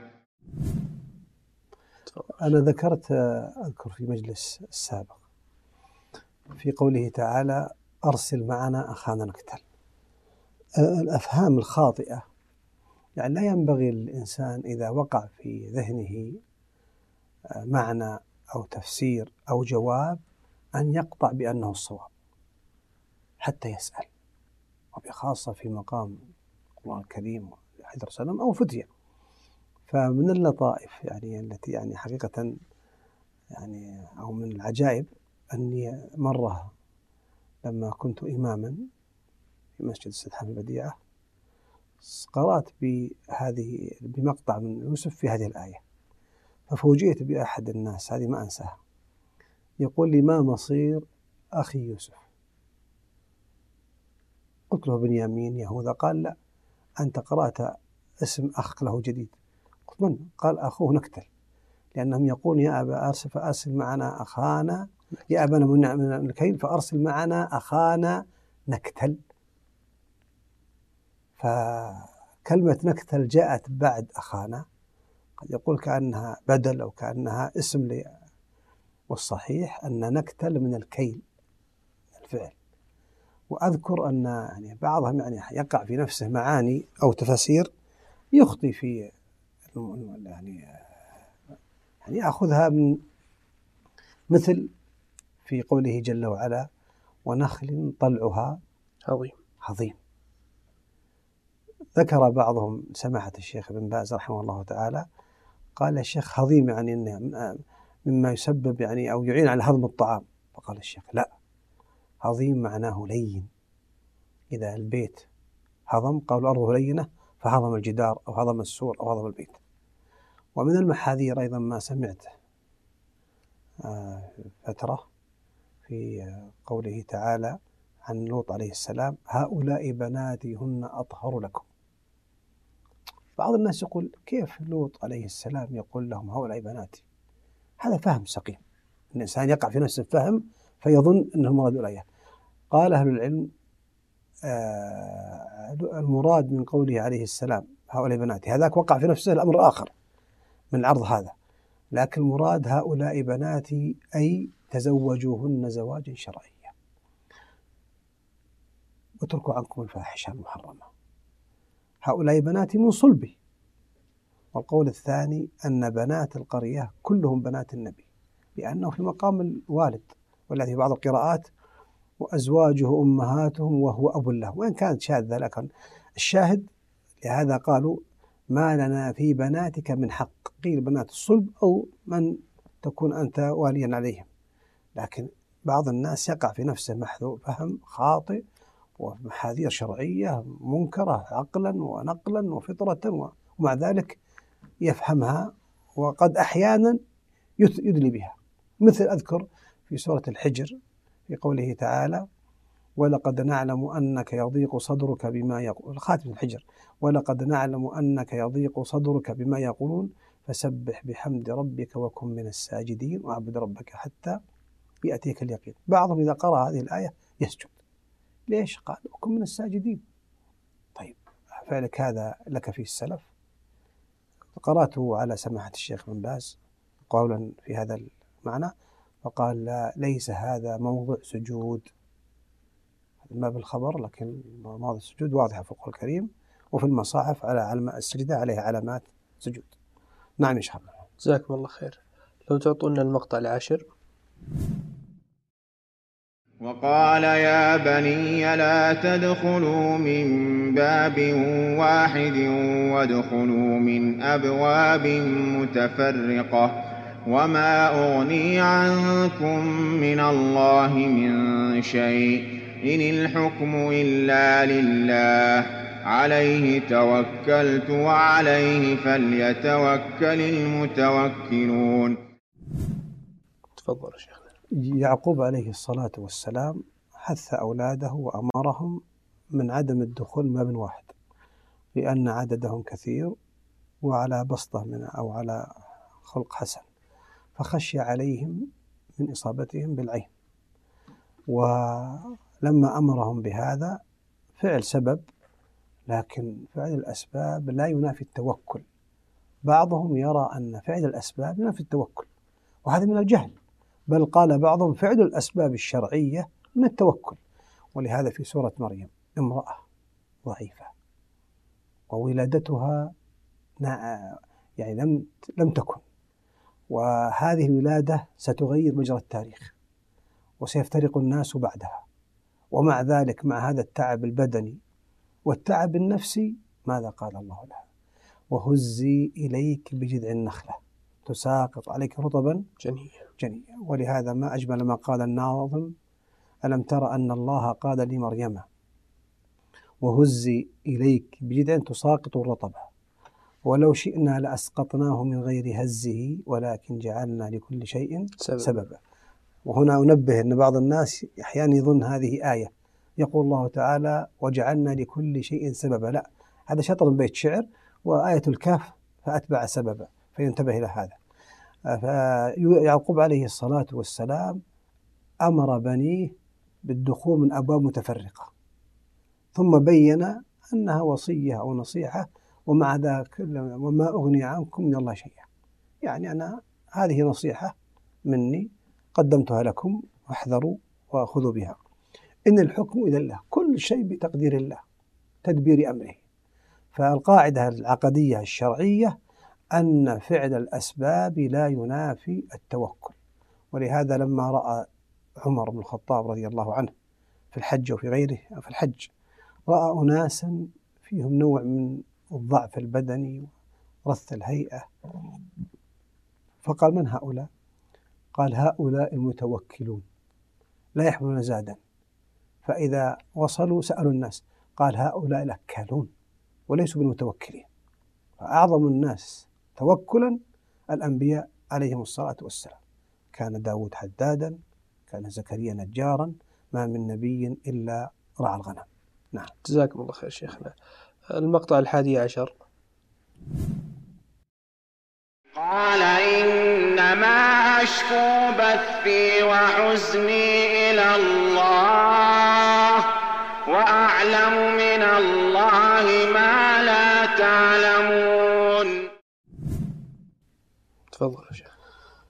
أنا أذكر في مجلس السابق في قوله تعالى أرسل معنا أخانا نكتل. الأفهام الخاطئة يعني لا ينبغي الإنسان إذا وقع في ذهنه معنى أو تفسير أو جواب أن يقطع بأنه الصواب حتى يسأل، وبخاصة في مقام القرآن الكريم وحديث رسول الله أو فتية. فمن اللطائف يعني التي يعني حقيقة يعني أو من العجائب أني مرة لما كنت إماما في مسجد السدحان البديعة قرأت بمقطع من يوسف في هذه الآية، ففوجئت بأحد الناس هذه ما أنساها يقول لي ما مصير أخي يوسف؟ قلت له بنيامين يهوذا. قال لا، أنت قرأت اسم أخ له جديد. قلت من؟ قال أخوه نكتل، لأنهم يقولون يا أبا أرسل فأرسل معنا أخانا، يا أبانا من الكيل فأرسل معنا أخانا نكتل. فكلمة نكتل جاءت بعد أخانا، قد يقول كأنها بدل أو كأنها اسم والصحيح أن نكتل من الكيل الفعل. وأذكر أن يعني بعضهم يعني يقع في نفسه معاني أو تفاسير يخطي في يعني يأخذها من مثل في قوله جل وعلا ونخل طلعها هضيم. ذكر بعضهم سماحة الشيخ ابن باز رحمه الله تعالى، قال الشيخ هضيم يعني إنه مما يسبب يعني أو يعين على هضم الطعام، فقال الشيخ لا، هضيم معناه لين، إذا البيت هضم قالوا أرضه لينة فهضم الجدار أو هضم السور أو هضم البيت. ومن المحاذير أيضا ما سمعت فترة في قوله تعالى عن لوط عليه السلام: هؤلاء بناتي هن أطهر لكم. بعض الناس يقول كيف لوط عليه السلام يقول لهم هؤلاء بناتي؟ هذا فهم سقيم، الإنسان يقع في نفس الفهم فيظن أنه المراد الآية. قال أهل العلم المراد من قوله عليه السلام هؤلاء بناتي، هذاك وقع في نفسه الأمر آخر من العرض هذا، لكن المراد هؤلاء بناتي أي تزوجوهن زواجا شرعيا واتركوا عنكم الفاحشة المحرمة. هؤلاء بناتي من صلبي. والقول الثاني أن بنات القرية كلهم بنات النبي، لأنه في مقام الوالد، والذي في بعض القراءات وأزواجه أمهاتهم وهو أب له، وإن كانت شاذة لكن الشاهد لهذا قالوا ما لنا في بناتك من حق، قيل بنات الصلب أو من تكون أنت واليا عليهم. لكن بعض الناس يقع في نفسه محذور فهم خاطئ ومحاذير شرعية منكرة عقلا ونقلا وفطرة، ومع ذلك يفهمها وقد أحيانا يدلي بها. مثل أذكر في سورة الحجر في قوله تعالى: ولقد نعلم أنك يضيق صدرك بما يقول، خاتم الحجر: ولقد نعلم أنك يضيق صدرك بما يقولون فسبح بحمد ربك وكن من الساجدين واعبد ربك حتى يأتيك اليقين. بعضهم إذا قرأ هذه الآية يسجد. ليش؟ قال وكن من الساجدين. طيب فعلك هذا لك في السلف؟ قرأته على سماحة الشيخ بن باز قولا في هذا المعنى، فقال لا، ليس هذا موضع سجود، ما بالخبر لكن موضع السجود واضحة في القرآن الكريم وفي المصاحف على علامة السجدة عليها علامات سجود. نعم إن شاء الله. جزاكم الله خير. لو تعطونا المقطع العاشر. وقال يا بني لا تدخلوا من باب واحد وادخلوا من أبواب متفرقة وما أغني عنكم من الله من شيء إن الحكم إلا لله عليه توكلت وعليه فليتوكل المتوكلون. تفضل يا شيخ. يعقوب عليه الصلاة والسلام حث أولاده وأمرهم من عدم الدخول من باب واحد، لأن عددهم كثير وعلى بسطة من أو على خلق حسن، فخشي عليهم من إصابتهم بالعين. ولما أمرهم بهذا فعل سبب، لكن فعل الأسباب لا ينافي التوكل. بعضهم يرى أن فعل الأسباب ينافي التوكل، وهذا من الجهل، بل قال بعضهم فعل الأسباب الشرعية من التوكل. ولهذا في سورة مريم امرأة ضعيفة وولادتها يعني لم تكن، وهذه الولادة ستغير مجرى التاريخ وسيفترق الناس بعدها، ومع ذلك مع هذا التعب البدني والتعب النفسي ماذا قال الله لها؟ وهزي إليك بجذع النخلة تساقط عليك رطبا جنيا. ولهذا ما أجمل ما قال الناظم: ألم تر أن الله قال لمريم وهزي إليك بجذع تساقط الرطبة ولو شئنا لأسقطناه من غير هزه ولكن جعلنا لكل شيء سببا. وهنا أنبه أن بعض الناس أحيانا يظن هذه آية يقول الله تعالى وجعلنا لكل شيء سببا، لا، هذا شطر من بيت شعر، وآية الكهف فأتبع سببا، فينتبه إلى هذا. فيعقوب عليه الصلاة والسلام أمر بنيه بالدخول من أبواب متفرقة، ثم بين أنها وصية أو نصيحة، ومع ذلك وما أغني عنكم من الله شيئا، يعني أنا هذه نصيحة مني قدمتها لكم واحذروا وخذوا بها. إن الحكم إلى الله، كل شيء بتقدير الله تدبير أمره. فالقاعدة العقدية الشرعية أن فعل الأسباب لا ينافي التوكل. ولهذا لما رأى عمر بن الخطاب رضي الله عنه في الحج وفي غيره في الحج، رأى أناسا فيهم نوع من الضعف البدني ورث الهيئة. فقال: من هؤلاء؟ قال: هؤلاء المتوكلون لا يحملون زادا، فإذا وصلوا سألوا الناس. قال: هؤلاء الأكالون وليسوا بالمتوكلين. فأعظم الناس توكلا الأنبياء عليهم الصلاة والسلام. كان داود حدادا، كان زكريا نجارا، ما من نبي إلا رعى الغنم. نعم. جزاكم الله خير شيخنا. المقطع 11. قال: إنما أشكو بثي وحزني إلى الله، وأعلم من الله ما لا تعلمون. تفضل يا شيخ.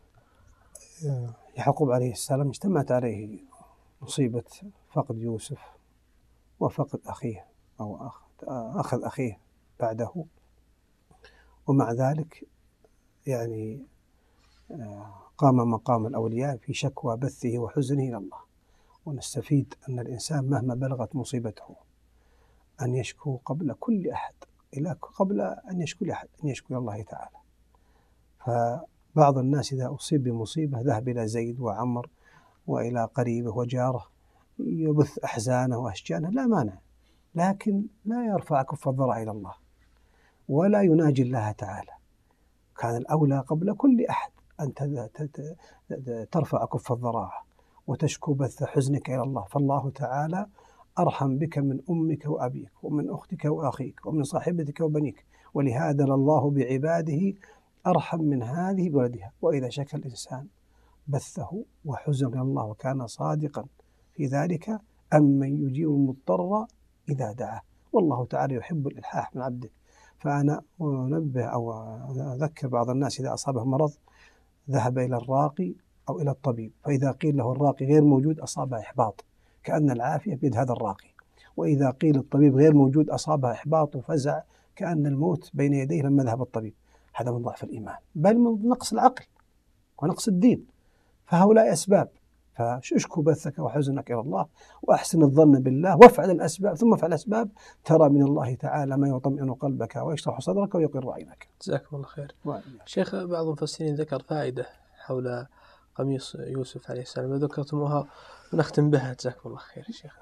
يعقوب عليه السلام اجتمعت عليه مصيبة فقد يوسف وفقد أخيه أو أخذ أخيه بعده، ومع ذلك يعني قام مقام الأولياء في شكوى بثه وحزنه إلى الله. ونستفيد أن الإنسان مهما بلغت مصيبته أن يشكو قبل كل أحد، قبل أن يشكو لأحد أن يشكو إلى الله تعالى. فبعض الناس إذا أصيب بمصيبة ذهب إلى زيد وعمر وإلى قريبه وجاره يبث أحزانه وأشجانه، لا مانع، لكن لا يرفع كف الضرع إلى الله ولا يناجي الله تعالى. كان الأولى قبل كل أحد أن ترفع كف الضراعة وتشكو بث حزنك إلى الله، فالله تعالى أرحم بك من أمك وأبيك ومن أختك وأخيك ومن صاحبتك وبنيك، ولهذا الله بعباده أرحم من هذه بولدها. وإذا شكى الإنسان بثه وحزن إلى الله وكان صادقا في ذلك، أمن يجيب المضطر إذا دعاه، والله تعالى يحب الإلحاح من عبده. فأنا أنبه أو أذكر بعض الناس إذا أصابه مرض ذهب إلى الراقي أو إلى الطبيب، فإذا قيل له الراقي غير موجود أصابه إحباط، كأن العافية بيد هذا الراقي، وإذا قيل الطبيب غير موجود أصابه إحباط وفزع كأن الموت بين يديه لما ذهب الطبيب. هذا من ضعف الإيمان، بل من نقص العقل ونقص الدين. فهؤلاء أسباب، فاشكو بثك وحزنك إلى الله وأحسن الظن بالله وافعل الأسباب، ثم افعل الأسباب ترى من الله تعالى ما يطمئن قلبك ويشرح صدرك ويقر عينك. جزاكم الله خير. شيخ، بعض المفسرين ذكر فائدة حول قميص يوسف عليه السلام وذكرتموها ونختم بها، جزاكم الله خير شيخ.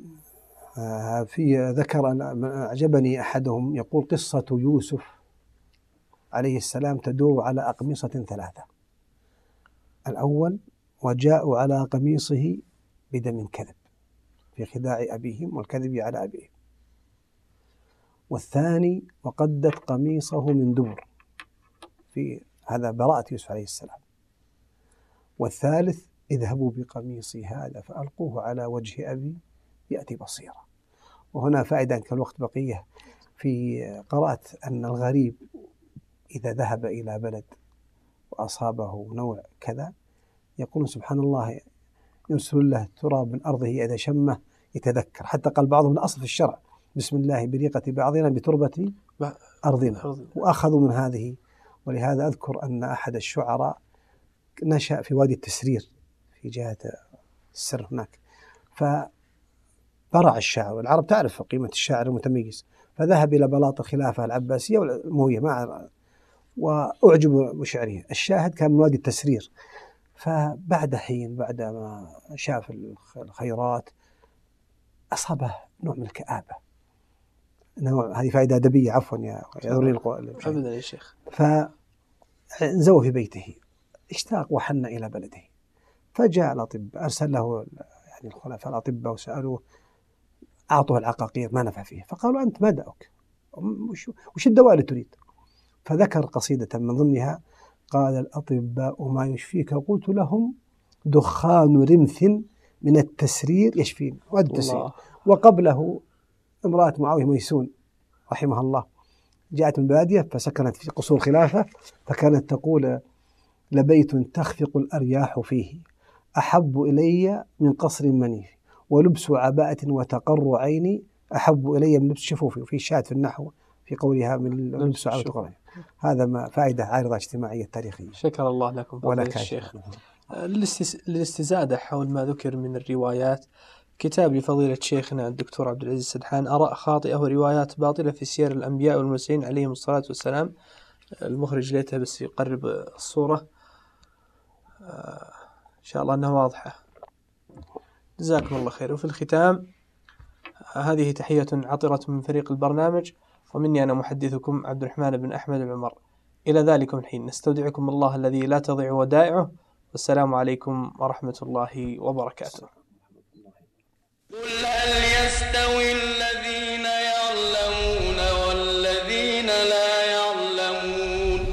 في ذكر أعجبني أحدهم يقول: قصة يوسف عليه السلام تدور على أقمصة 3. الأول: وجاءوا على قميصه بدم كذب في خداع أبيهم والكذب على أبيهم. والثاني: وقدت قميصه من دبر، في هذا براءة يوسف عليه السلام. والثالث: اذهبوا بقميصي هذا فألقوه على وجه أبي يأتي بصيرا. وهنا فائدة كالوقت بقية، في قرأت أن الغريب إذا ذهب إلى بلد وأصابه نوع كذا يقولون سبحان الله يرسل له التراب من أرضه إذا شمه يتذكر، حتى قال بعضهم الأصل في الشرع: بسم الله بريقة بعضنا بتربة أرضنا، وأخذوا من هذه. ولهذا أذكر أن أحد الشعراء نشأ في وادي التسرير في جهة السر هناك، فبرع الشعر، والعرب تعرف قيمة الشاعر المتميز، فذهب إلى بلاط الخلافة العباسية والأموية وأعجب بشعره. الشاهد كان من وادي التسرير، فبعد حين بعد ما شاف الخيرات أصابه نوع من الكآبة. هذه فائدة أدبية، عفوا يا أبدا يا شيخ. فانزوى في بيته، اشتاق وحن إلى بلده، فجاء الأطباء، أرسل له يعني الخلفاء الأطباء وسألوه، أعطوه العقاقير ما نفع فيه، فقالوا: أنت ما دعوك، وش الدواء اللي تريد؟ فذكر قصيدة من ضمنها: قال الأطباء ما يشفيك، قلت لهم دخان رمث من التسرير يشفين. وهذا التسرير. وقبله امرأة معاوية ميسون رحمها الله جاءت من بادية فسكنت في قصور الخلافة، فكانت تقول: لبيت تخفق الأرياح فيه أحب إلي من قصر منيف، ولبس عباءة وتقر عيني أحب إلي من لبس شفوفي. وفي شاهد في النحو في قولها من لبس عباءة. هذا ما فائدة عارضة اجتماعية تاريخية. شكر الله لكم فضيلة الشيخ. للاستزادة حول ما ذكر من الروايات كتاب لفضيلة شيخنا الدكتور عبد العزيز السدحان، آراء خاطئة وروايات باطلة في سير الأنبياء والمرسلين عليهم الصلاة والسلام. المخرج ليته بس يقرب الصورة إن شاء الله أنها واضحة. جزاكم الله خير. وفي الختام هذه تحية عطرة من فريق البرنامج، ومني أنا محدثكم عبد الرحمن بن أحمد العمر. إلى ذلكم الحين نستودعكم الله الذي لا تضيع ودائعه، والسلام عليكم ورحمة الله وبركاته. قل هل يستوي الذين يعلمون والذين لا يعلمون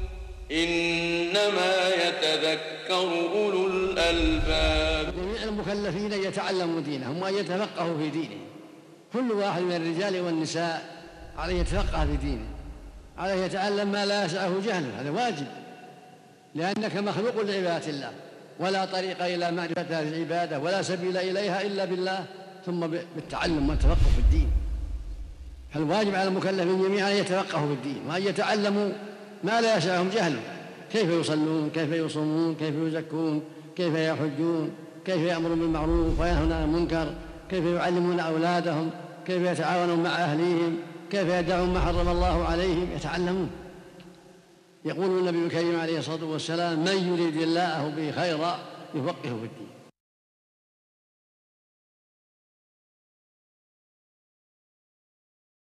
إنما يتذكر أولو الألباب. جميع المكلفين يتعلموا دينهم وأن يتفقهوا في دينه. كل واحد من الرجال والنساء عليه يتفقه في دينه، عليه يتعلم ما لا يسعه جهله، هذا واجب، لأنك مخلوق لعبادة الله، ولا طريق إلى معرفة هذه العبادة ولا سبيل إليها إلا بالله، ثم بالتعلم والتفقه في الدين. فالواجب على المكلفين جميعا أن يتفقهوا في الدين وأن يتعلموا ما لا يسعهم جهله، كيف يصلون، كيف يصومون، كيف يزكون، كيف يحجون، كيف يأمرون بالمعروف وينهون عن المنكر، كيف يعلمون أولادهم، كيف يتعاونون مع أهليهم، كيف يدعون ما حرم الله عليهم، يتعلمون. يقول النبي الكريم عليه الصلاة والسلام: من يريد الله به خيرا يفقهه في الدين.